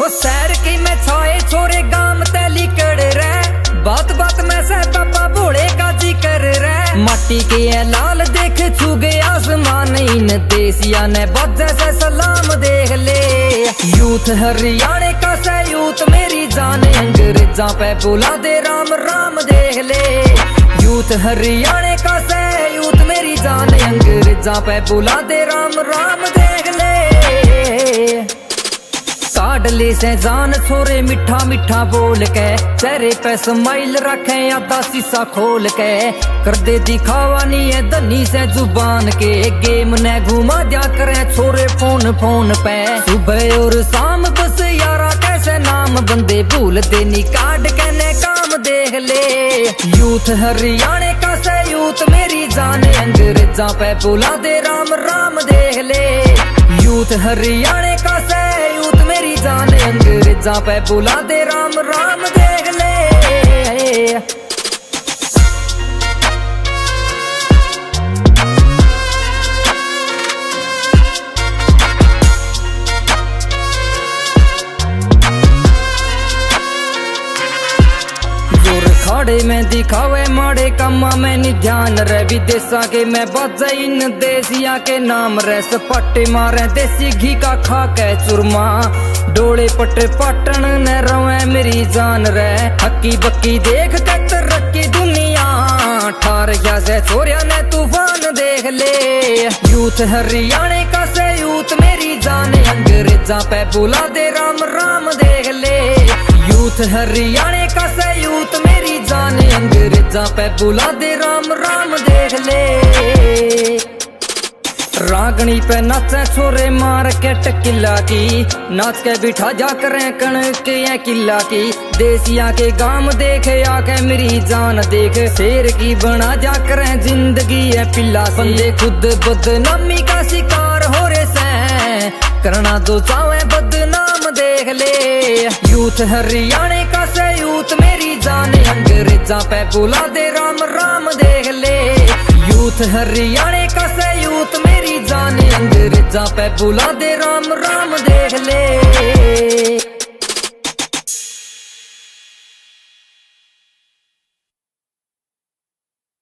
ओ सैर की मैं छाए छोरे गाम तैली कर रहे, बात बात में से बाबा भोले का जिक्र रे। माटी के है लाल देख छू गए आसमान, इन देसिया ने बजे से सलाम देख ले। यूथ हरियाणे का से यूथ मेरी जान, अंग्रेजा पे बुला दे राम राम देख ले। यूथ हरियाणे का से यूथ मेरी जान, अंग्रेजा पे बुला दे राम राम देख ले। काडले से जान छोरे मिठा मिठा बोल के, चेहरे पे स्माइल रखे आधा शीशा खोल के। कर दे दिखावा नहीं है धनी से जुबान के, गेम ने घुमा दिया करे छोरे फोन फोन पे। सुबह और शाम बस यारा कैसे नाम बंदे भूल देनी कार्ड कहने काम देख ले। यूथ हरियाणे का से यूथ मेरी जान, अंग्रेजा पे बुला दे राम राम देख ले। यूथ हरियाणे का से यूथ मेरी जान, अंग्रेजा पे बुला दे राम राम देख ले। खाड़े में दिखावे माड़े कम्मा में नि ध्यान रे, विदेशा के मैं बजे इन देसिया के नाम रे। सपाटे मारे देसी घी का खा के चुरमा, डोले पटे पटन ने रवे मेरी जान रे। हक्की बक्की देख के तरक्की दुनिया, ठार गया से छोरिया ने तूफान देख ले। यूथ हरियाणे का से यूथ मेरी जान, अंग्रेजा पे बुला दे राम राम देख ले। यूथ हरियाणे का से यूथ मेरी जान, अंग्रेजा पे बुला दे राम राम देख ले। रागनी पे नाचे छोरे मार के टकिला की, नाच के बिठा जा करें कणक ये किला की। देसिया के गाम देखे आके मेरी जान देख, शेर की बना जा करें जिंदगी है पिल्ला सी। बंदे खुद बदनामी का शिकार हो रे से, करना तो चाहे बदनाम देख ले। यूथ हरियाणे का से यूथ मेरी जान, अंग्रेजा पे बुला दे राम राम देख ले। यूथ हरियाणे का से यूथ मेरी जान, अंग्रेजा पे बुला दे राम राम देख ले।